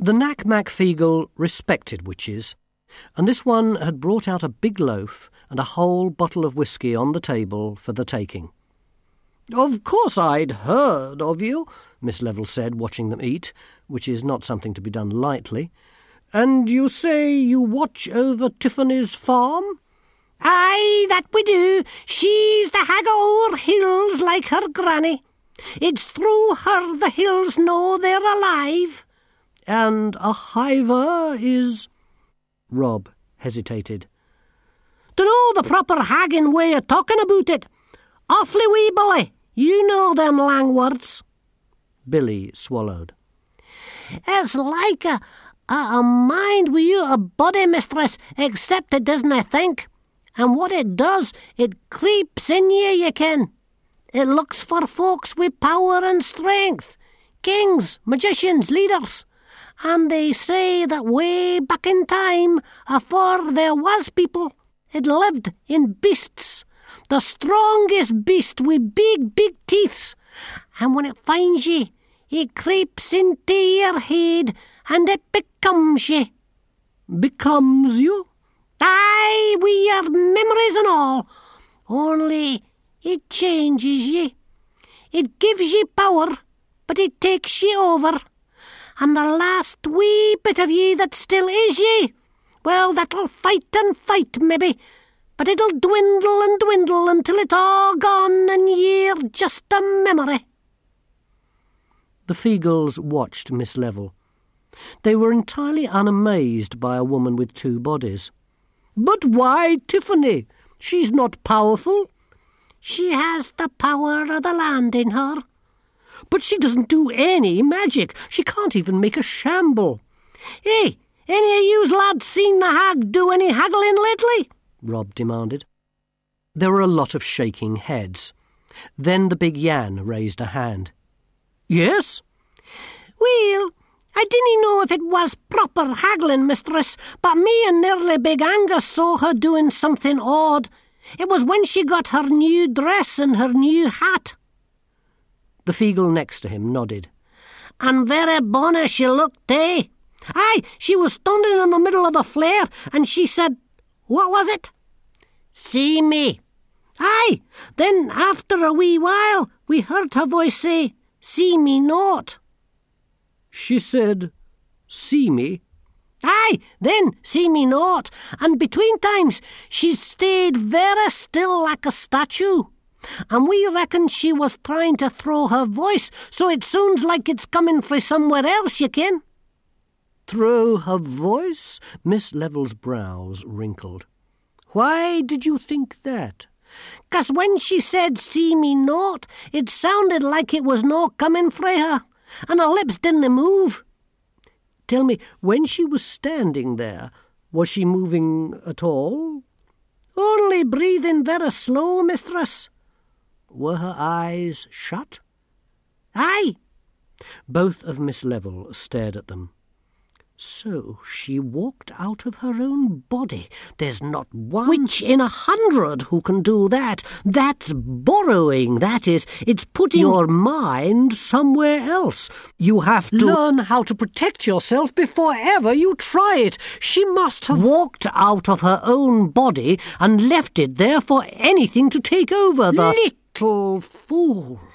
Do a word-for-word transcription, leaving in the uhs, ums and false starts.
The Knack Macfeegle respected witches, and this one had brought out a big loaf and a whole bottle of whisky on the table for the taking. "Of course I'd heard of you," Miss Level said, watching them eat, which is not something to be done lightly. "And you say you watch over Tiffany's farm?" "Aye, that we do. She's the hag o'er hills like her granny. It's through her the hills know they're alive." "And a hiver is—" Rob hesitated. "Dunno the proper haggin' way of talking about it. Awfully wee boy, you know them lang words." Billy swallowed. "It's like a, a, a mind wi' you a body, mistress, except it doesn't think. And what it does, it creeps in ye, ye ken. It looks for folks wi' power and strength, kings, magicians, leaders. And they say that way back in time, afore there was people, it lived in beasts, the strongest beast with big, big teeths. And when it finds ye, it creeps into your head and it becomes ye." "Becomes you?" "Aye, wi' your memories and all. Only it changes ye. It gives ye power, but it takes ye over. And the last wee bit of ye that still is ye, well, that'll fight and fight, maybe, but it'll dwindle and dwindle until it's all gone and ye're just a memory." The Feagles watched Miss Level. They were entirely unamazed by a woman with two bodies. "But why Tiffany? She's not powerful." "She has the power of the land in her." "But she doesn't do any magic. She can't even make a shamble." "Hey, any of yous lads seen the hag do any haggling lately?" Rob demanded. There were a lot of shaking heads. Then the big Yan raised a hand. "Yes?" "Well, I didn't know if it was proper haggling, mistress, but me and nearly Big Angus saw her doing something odd. It was when she got her new dress and her new hat." The Feagle next to him nodded. "And very bonny she looked, eh? Aye, she was standing in the middle of the flare, and she said, what was it? 'See me.' Aye, then after a wee while, we heard her voice say, 'See me not.'" "She said, 'See me'?" "Aye, then, 'See me not,' and between times she stayed very still like a statue. And we reckon she was trying to throw her voice, so it sounds like it's coming frae somewhere else, ye ken." "Throw her voice?" Miss Level's brows wrinkled. "Why did you think that?" "'Cause when she said 'see me not,' it sounded like it was no coming frae her, and her lips didn't move." "Tell me, when she was standing there, was she moving at all?" "Only breathing very slow, mistress." "Were her eyes shut?" "Aye." Both of Miss Level stared at them. "So she walked out of her own body. There's not one witch in a hundred who can do that. That's borrowing, that is. It's putting your mind somewhere else. You have to learn how to protect yourself before ever you try it. She must have walked out of her own body and left it there for anything to take over. The little fool."